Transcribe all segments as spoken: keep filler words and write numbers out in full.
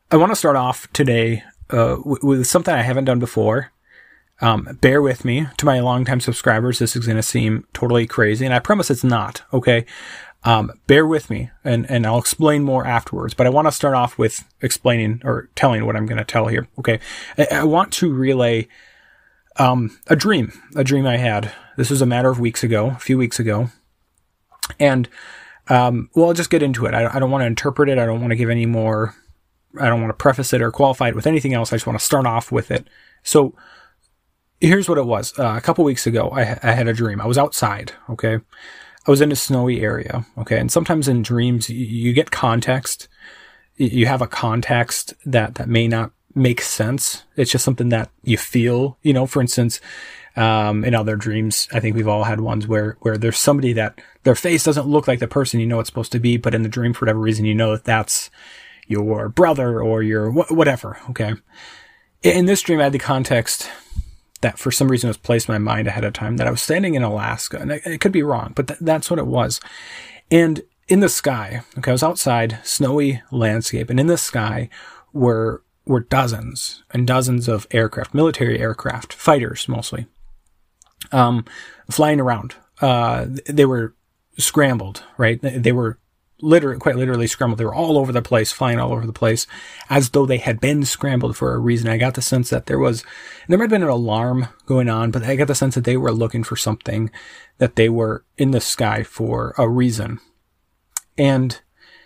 I want to start off today uh, w- with something I haven't done before. Um, bear with me. To my longtime subscribers, this is going to seem totally crazy, and I promise it's not, okay? Um, bear with me, and, and I'll explain more afterwards, but I want to start off with explaining or telling what I'm going to tell here, okay? I, I want to relay um, a dream, a dream I had. This was a matter of weeks ago, a few weeks ago, and, um, well, I'll just get into it. I, I don't want to interpret it. I don't want to give any more, I don't want to preface it or qualify it with anything else. I just want to start off with it. So, here's what it was. Uh, a couple weeks ago, I, I had a dream. I was outside, okay? I was in a snowy area, okay? And sometimes in dreams, you, you get context. You have a context that, that may not make sense. It's just something that you feel, you know, for instance, um, in other dreams, I think we've all had ones where, where there's somebody that their face doesn't look like the person you know it's supposed to be, but in the dream, for whatever reason, you know that that's your brother or your wh- whatever, okay? In this dream, I had the context that for some reason was placed in my mind ahead of time that I was standing in Alaska, and it, it could be wrong, but th- that's what it was. And in the sky, okay, I was outside, snowy landscape, and in the sky were were dozens and dozens of aircraft, military aircraft, fighters mostly, um, flying around. Uh, they were scrambled, right? They were literally, quite literally scrambled. They were all over the place, flying all over the place, as though they had been scrambled for a reason. I got the sense that there was, there might have been an alarm going on, but I got the sense that they were looking for something, that they were in the sky for a reason. And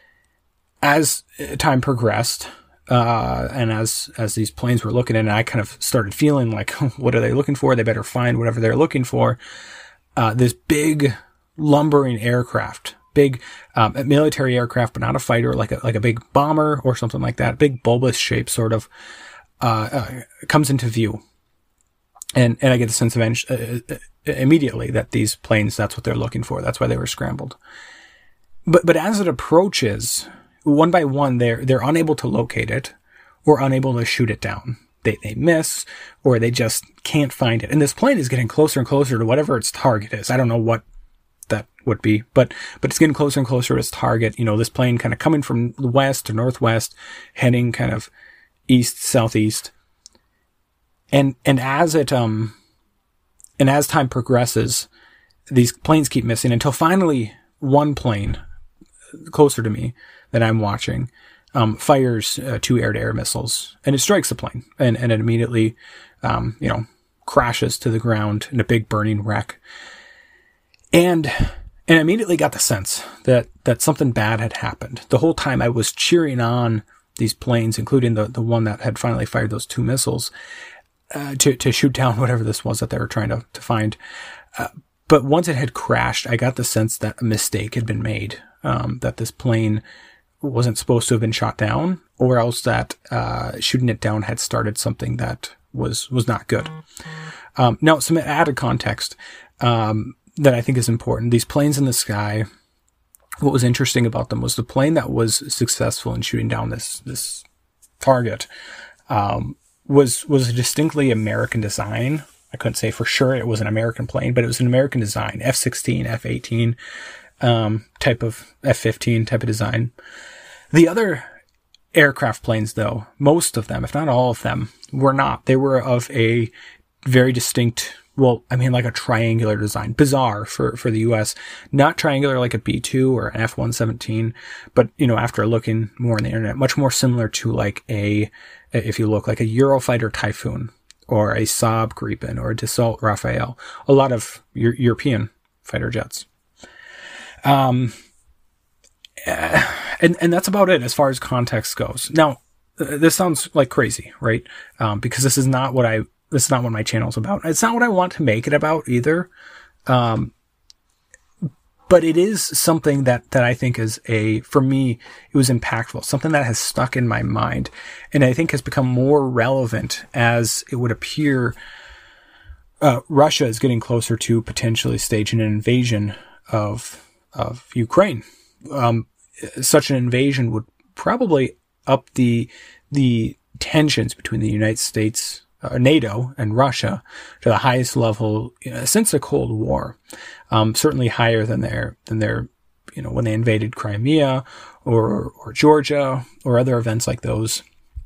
as time progressed, uh, and as, as these planes were looking at it, I kind of started feeling like, what are they looking for? They better find whatever they're looking for. Uh, this big lumbering aircraft, big um, military aircraft, but not a fighter, like a like a big bomber or something like that. Big bulbous shape, sort of, uh, uh, comes into view, and and I get the sense of uh, immediately that these planes, that's what they're looking for. That's why they were scrambled. But but as it approaches, one by one, they're they're unable to locate it or unable to shoot it down. They they miss, or they just can't find it. And this plane is getting closer and closer to whatever its target is. I don't know what that would be, but, but it's getting closer and closer to its target. You know, this plane kind of coming from the west to northwest, heading kind of east, southeast. And, and as it, um, and as time progresses, these planes keep missing until finally one plane closer to me that I'm watching, um, fires uh, two air-to-air missiles, and it strikes the plane, and, and it immediately, um, you know, crashes to the ground in a big burning wreck. And, and I immediately got the sense that, that something bad had happened. The whole time I was cheering on these planes, including the, the one that had finally fired those two missiles, uh, to, to shoot down whatever this was that they were trying to, to find. Uh, but once it had crashed, I got the sense that a mistake had been made, um, that this plane wasn't supposed to have been shot down, or else that, uh, shooting it down had started something that was, was not good. Um, now some added context, um, that I think is important. These planes in the sky, what was interesting about them was the plane that was successful in shooting down this, this target, um, was, was a distinctly American design. I couldn't say for sure it was an American plane, but it was an American design, F sixteen, F eighteen, um, type of F fifteen type of design. The other aircraft planes though, most of them, if not all of them, were not. They were of a very distinct, well, I mean, like a triangular design. Bizarre for, for the U S. Not triangular like a B two or an F one seventeen, but, you know, after looking more on the internet, much more similar to like a, if you look like a Eurofighter Typhoon or a Saab Gripen or a Dassault Rafale. A lot of Euro- European fighter jets. Um, and, and that's about it as far as context goes. Now, this sounds like crazy, right? Um, because this is not what I, This is not what my channel's about. It's not what I want to make it about either. Um, but it is something that, that I think is a, for me, it was impactful, something that has stuck in my mind, and I think has become more relevant as it would appear, uh, Russia is getting closer to potentially staging an invasion of, of Ukraine. Um, such an invasion would probably up the, the tensions between the United States, Uh, NATO and Russia to the highest level, you know, since the Cold War, um, certainly higher than their, than their, you know, when they invaded Crimea or, or Georgia or other events like those.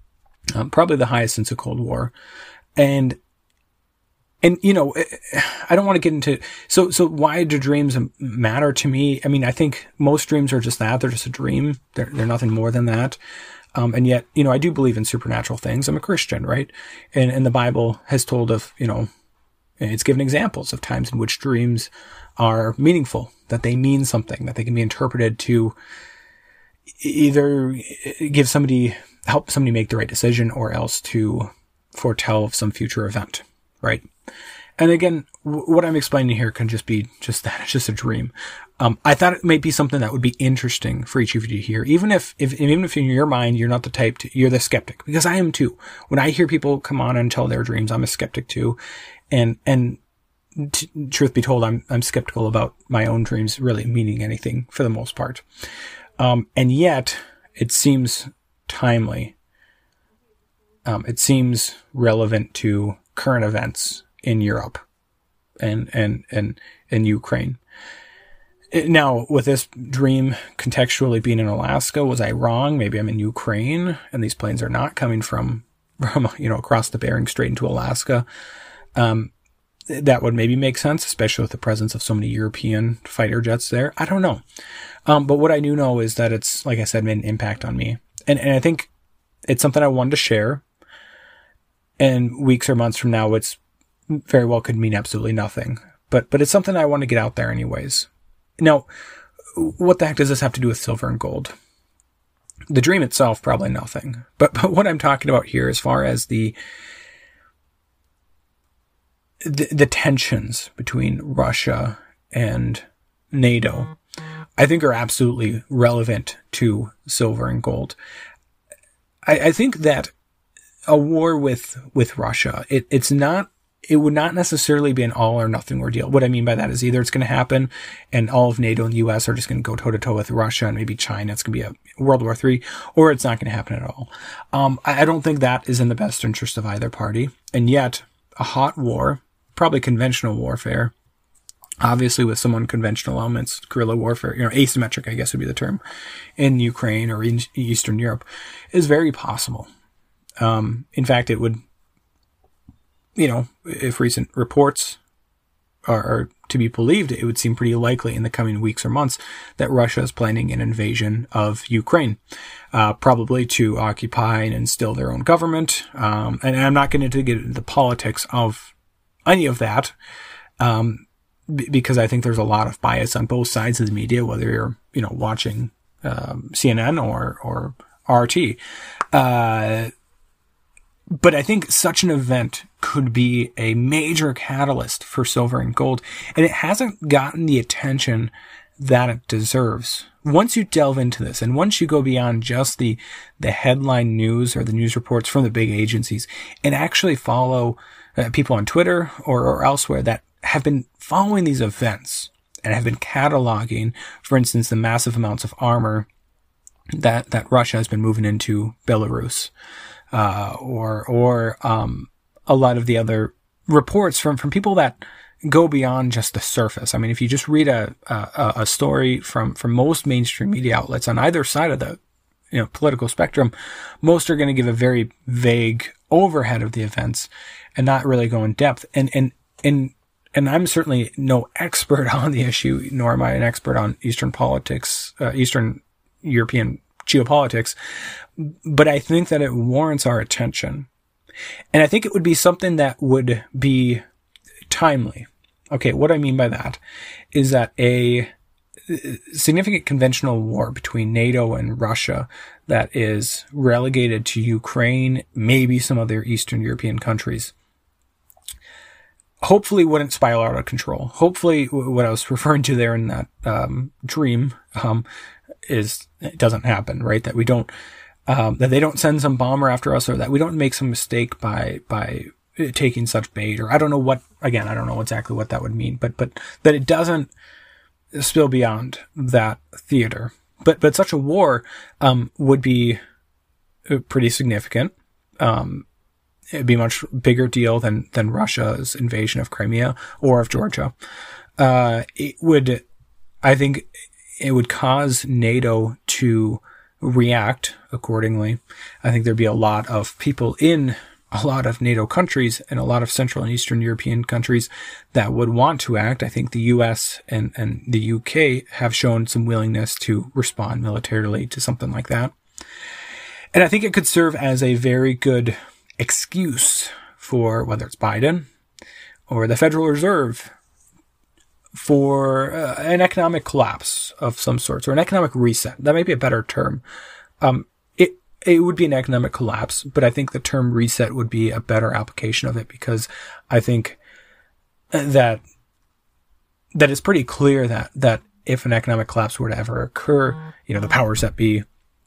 um, probably the highest since the Cold War. And, and, you know, I don't want to get into, so, so why do dreams matter to me? I mean, I think most dreams are just that. They're just a dream. They're, they're nothing more than that. Um, and yet, you know, I do believe in supernatural things. I'm a Christian, right? And, and the Bible has told of, you know, it's given examples of times in which dreams are meaningful, that they mean something, that they can be interpreted to either give somebody, help somebody make the right decision, or else to foretell of some future event, right? And again, w- what I'm explaining here can just be just that. It's just a dream. Um, I thought it might be something that would be interesting for each of you to hear, even if, if, even if in your mind, you're not the type to, you're the skeptic, because I am too. When I hear people come on and tell their dreams, I'm a skeptic too. And, and t- truth be told, I'm, I'm skeptical about my own dreams really meaning anything for the most part. Um, and yet it seems timely. Um, it seems relevant to current events in Europe and, and, and, and Ukraine. Now, with this dream contextually being in Alaska, was I wrong? Maybe I'm in Ukraine and these planes are not coming from, from, you know, across the Bering Strait into Alaska. Um, that would maybe make sense, especially with the presence of so many European fighter jets there. I don't know. Um, but what I do know is that it's, like I said, made an impact on me. And, and I think it's something I wanted to share. And weeks or months from now, it's very well could mean absolutely nothing. But, but it's something I want to get out there anyways. Now, what the heck does this have to do with silver and gold? The dream itself, probably nothing. But, but what I'm talking about here, as far as the, the, the tensions between Russia and NATO, I think are absolutely relevant to silver and gold. I, I think that a war with, with Russia, it, it's not, it would not necessarily be an all or nothing ordeal. What I mean by that is either it's going to happen and all of NATO and the U S are just going to go toe to toe with Russia and maybe China. It's going to be a World War Three, or it's not going to happen at all. Um, I, I don't think that is in the best interest of either party. And yet a hot war, probably conventional warfare, obviously with some unconventional elements, guerrilla warfare, you know, asymmetric, I guess would be the term, in Ukraine or in Eastern Europe, is very possible. Um, in fact, it would, you know, if recent reports are, are to be believed, it would seem pretty likely in the coming weeks or months that Russia is planning an invasion of Ukraine, uh, probably to occupy and instill their own government. Um, and I'm not going to get into the politics of any of that, um, b- because I think there's a lot of bias on both sides of the media, whether you're, you know, watching, um, C N N or, or R T. Uh, But I think such an event could be a major catalyst for silver and gold, and it hasn't gotten the attention that it deserves. Once you delve into this, and once you go beyond just the, the headline news or the news reports from the big agencies, and actually follow uh, people on Twitter or, or elsewhere that have been following these events and have been cataloging, for instance, the massive amounts of armor that, that Russia has been moving into Belarus. Uh, or, or, um, a lot of the other reports from, from people that go beyond just the surface. I mean, if you just read a, a, a story from, from most mainstream media outlets on either side of the, you know, political spectrum, most are going to give a very vague overhead of the events and not really go in depth. And, and, and, and I'm certainly no expert on the issue, nor am I an expert on Eastern politics, uh, Eastern European geopolitics, but I think that it warrants our attention. And I think it would be something that would be timely. Okay, what I mean by that is that a significant conventional war between NATO and Russia that is relegated to Ukraine, maybe some other Eastern European countries, hopefully wouldn't spiral out of control. Hopefully what I was referring to there in that um, dream um, is it doesn't happen, right? That we don't, um, that they don't send some bomber after us, or that we don't make some mistake by, by taking such bait, or I don't know what, again, I don't know exactly what that would mean, but, but that it doesn't spill beyond that theater. But, but such a war, um, would be pretty significant. Um, it'd be a much bigger deal than, than Russia's invasion of Crimea or of Georgia. Uh, it would, I think, it would cause NATO to react accordingly. I think there'd be a lot of people in a lot of NATO countries and a lot of Central and Eastern European countries that would want to act. I think the U S and, and the U K have shown some willingness to respond militarily to something like that. And I think it could serve as a very good excuse for whether it's Biden or the Federal Reserve for uh, an economic collapse of some sorts, or an economic reset. That might be a better term. Um, it it would be an economic collapse, but I think the term reset would be a better application of it, because I think that that it's pretty clear that that if an economic collapse were to ever occur, you know, the powers that be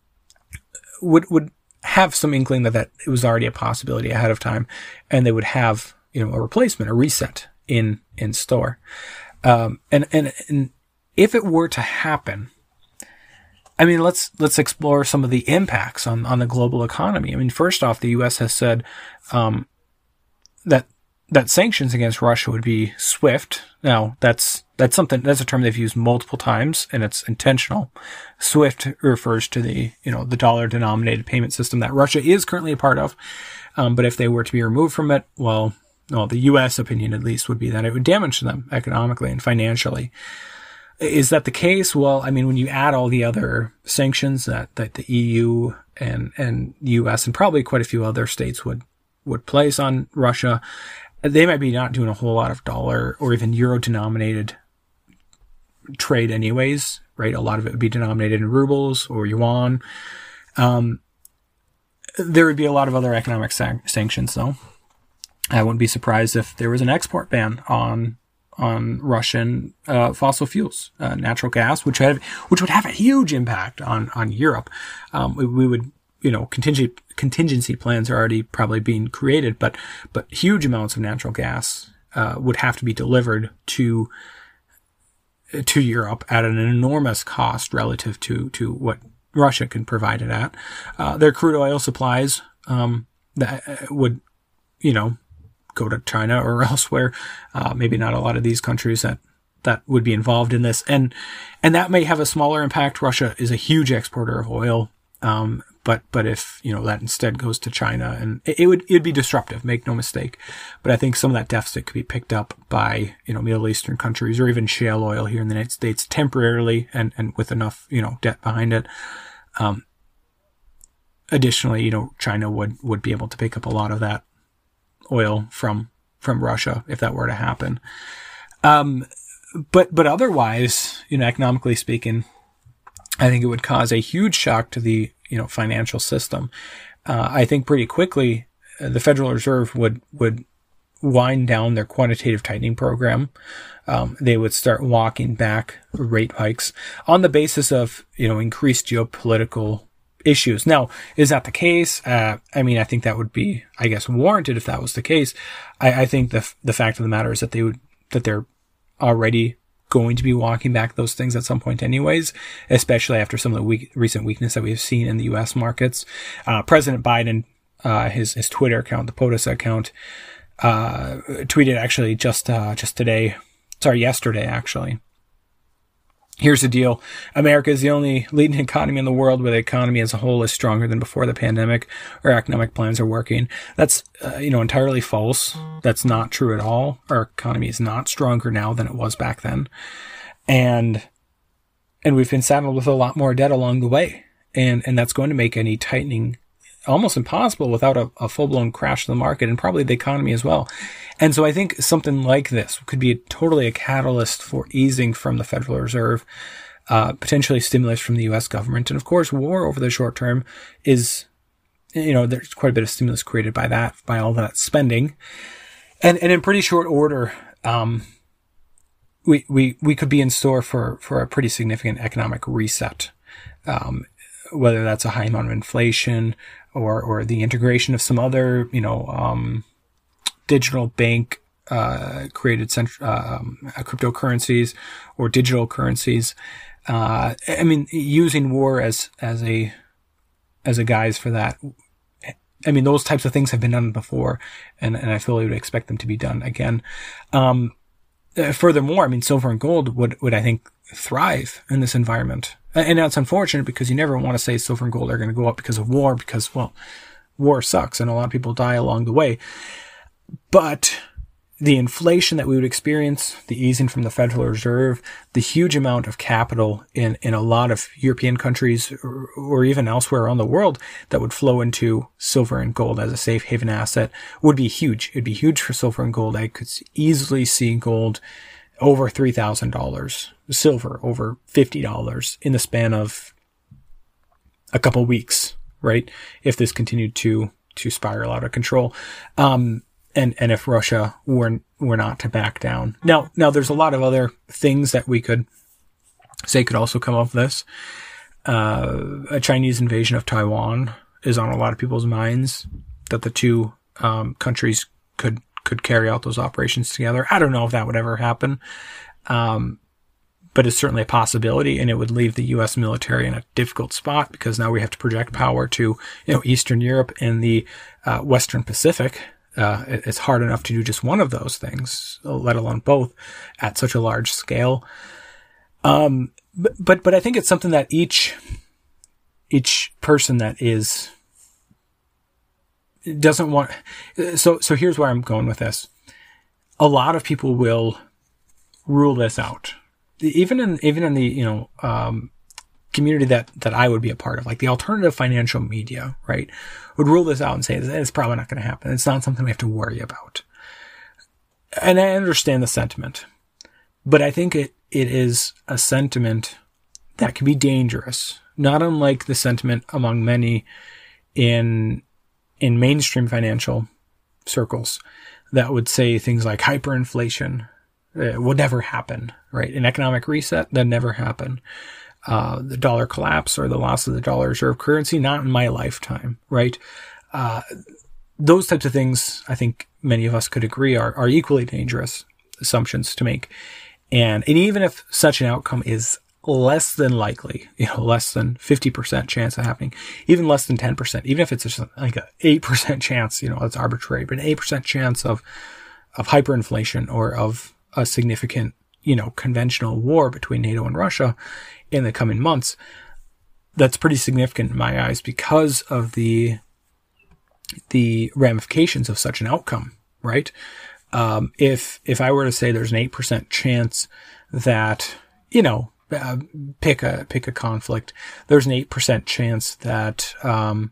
would would have some inkling that, that it was already a possibility ahead of time, and they would have, you know, a replacement, a reset in in store. Um, and, and, and if it were to happen, I mean, let's, let's explore some of the impacts on, on the global economy. I mean, first off, the U S has said, um, that, that sanctions against Russia would be swift. Now, that's, that's something, that's a term they've used multiple times, and it's intentional. SWIFT refers to the, you know, the dollar denominated payment system that Russia is currently a part of. Um, but if they were to be removed from it, well, well, the U S opinion at least would be that it would damage them economically and financially. Is that the case? Well, I mean, when you add all the other sanctions that, that the E U and, and U S and probably quite a few other states would, would place on Russia, they might be not doing a whole lot of dollar or even euro denominated trade anyways, right? A lot of it would be denominated in rubles or yuan. Um, there would be a lot of other economic san- sanctions though. I wouldn't be surprised if there was an export ban on on Russian uh, fossil fuels, uh, natural gas, which have which would have a huge impact on on Europe. Um, we, we would, you know, contingency contingency plans are already probably being created, but but huge amounts of natural gas uh, would have to be delivered to to Europe at an enormous cost relative to to what Russia can provide it at. Uh, their crude oil supplies um, that would, you know, go to China or elsewhere. Uh, maybe not a lot of these countries that, that would be involved in this. And, and that may have a smaller impact. Russia is a huge exporter of oil. Um, but, but if, you know, that instead goes to China, and it, it would, it'd be disruptive, make no mistake. But I think some of that deficit could be picked up by, you know, Middle Eastern countries or even shale oil here in the United States temporarily, and, and with enough, you know, debt behind it. Um, additionally, you know, China would, would be able to pick up a lot of that oil from, from Russia if that were to happen. Um, but, but otherwise, you know, economically speaking, I think it would cause a huge shock to the, you know, financial system. Uh, I think pretty quickly uh, the Federal Reserve would, would wind down their quantitative tightening program. Um, they would start walking back rate hikes on the basis of, you know, increased geopolitical issues. Now, is that the case? Uh, I mean, I think that would be, I guess, warranted if that was the case. I, I think the the fact of the matter is that they would, that they're already going to be walking back those things at some point anyways, especially after some of the weak, recent weakness that we've seen in the U S markets. Uh, President Biden, uh, his, his Twitter account, the POTUS account, uh, tweeted actually just, uh, just today, sorry, yesterday actually. Here's the deal. America is the only leading economy in the world where the economy as a whole is stronger than before the pandemic. Our economic plans are working. That's, uh, you know, entirely false. That's not true at all. Our economy is not stronger now than it was back then. And, and we've been saddled with a lot more debt along the way. And, and that's going to make any tightening almost impossible without a, a full-blown crash of the market and probably the economy as well. And so I think something like this could be totally a catalyst for easing from the Federal Reserve, uh, potentially stimulus from the U S government. And of course, war over the short term is, you know, there's quite a bit of stimulus created by that, by all that spending. And, and in pretty short order, um, we, we, we could be in store for, for a pretty significant economic reset. Um, whether that's a high amount of inflation or, or the integration of some other, you know, um, digital bank, uh, created cent- uh, um, cryptocurrencies or digital currencies. Uh, I mean, using war as, as a, as a guise for that. I mean, those types of things have been done before, and, and I fully would expect them to be done again. Um, uh, furthermore, I mean, silver and gold would, would I think thrive in this environment. And that's unfortunate because you never want to say silver and gold are going to go up because of war, because, well, war sucks and a lot of people die along the way. But the inflation that we would experience, the easing from the Federal Reserve, the huge amount of capital in, in a lot of European countries or, or even elsewhere around the world that would flow into silver and gold as a safe haven asset would be huge. It'd be huge for silver and gold. I could easily see gold over three thousand dollars, silver over fifty dollars in the span of a couple weeks, right? If this continued to, to spiral out of control. Um, and, and if Russia were, were not to back down. Now, now there's a lot of other things that we could say could also come of this. Uh, a Chinese invasion of Taiwan is on a lot of people's minds, that the two, um, countries could, could carry out those operations together. I don't know if that would ever happen. Um, but it's certainly a possibility, and it would leave the U S military in a difficult spot because now we have to project power to, you know, Eastern Europe and the, uh, Western Pacific. Uh, it's hard enough to do just one of those things, let alone both at such a large scale. Um, but, but, but I think it's something that each, each person that is, doesn't want, so, so here's where I'm going with this. A lot of people will rule this out. Even in, even in the, you know, um, community that, that I would be a part of, like the alternative financial media, right, would rule this out and say, it's probably not going to happen. It's not something we have to worry about. And I understand the sentiment, but I think it, it is a sentiment that can be dangerous, not unlike the sentiment among many in, in mainstream financial circles that would say things like hyperinflation uh, would never happen, right? An economic reset, that never happen. Uh, the dollar collapse or the loss of the dollar reserve currency, not in my lifetime, right? Uh, those types of things, I think many of us could agree are, are equally dangerous assumptions to make. And, and even if such an outcome is less than likely, you know, less than fifty percent chance of happening, even less than ten percent, even if it's just like an eight percent chance, you know, it's arbitrary, but an eight percent chance of, of hyperinflation or of a significant, you know, conventional war between NATO and Russia in the coming months, that's pretty significant in my eyes because of the, the ramifications of such an outcome, right? Um, if, if I were to say there's an eight percent chance that, you know, uh, pick a, pick a conflict, there's an eight percent chance that, um,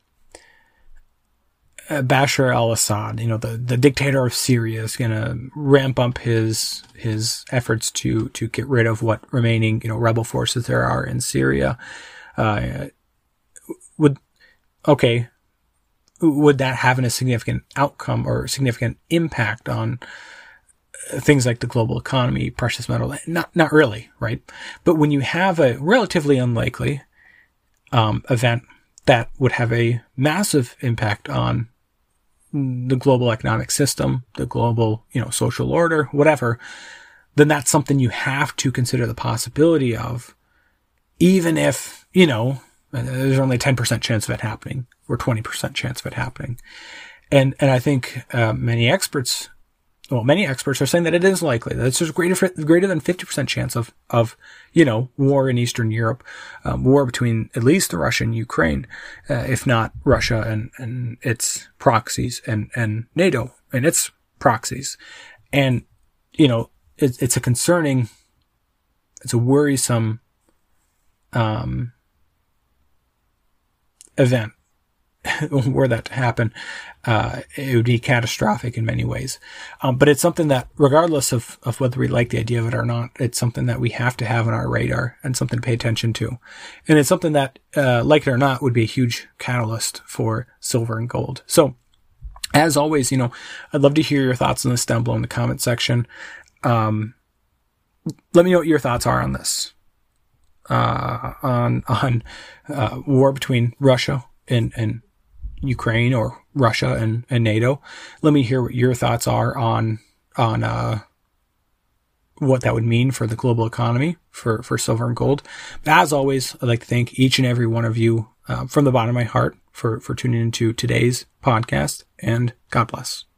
Bashar al-Assad, you know, the, the dictator of Syria, is going to ramp up his, his efforts to, to get rid of what remaining, you know, rebel forces there are in Syria. Uh, would, okay, would that have a significant outcome or significant impact on things like the global economy, precious metal? Not, not really, right? But when you have a relatively unlikely, um, event that would have a massive impact on the global economic system, the global, you know, social order, whatever, then that's something you have to consider the possibility of, even if, you know, there's only a ten percent chance of it happening or twenty percent chance of it happening. And, and I think, uh, many experts, well, many experts are saying that it is likely that there's greater, greater than fifty percent chance of, of, you know, war in Eastern Europe, um, war between at least Russia and Ukraine, uh, if not Russia and, and its proxies and, and NATO and its proxies. And, you know, it, it's a concerning, it's a worrisome, um, event. Were that to happen, uh, it would be catastrophic in many ways. Um, but it's something that, regardless of, of whether we like the idea of it or not, it's something that we have to have on our radar and something to pay attention to. And it's something that, uh, like it or not, would be a huge catalyst for silver and gold. So, as always, you know, I'd love to hear your thoughts on this down below in the comment section. Um, let me know what your thoughts are on this, uh, on, on, uh, war between Russia and, and, Ukraine or Russia and, and NATO. Let me hear what your thoughts are on, on, uh, what that would mean for the global economy for, for silver and gold. But as always, I'd like to thank each and every one of you, uh, from the bottom of my heart for, for tuning into today's podcast, and God bless.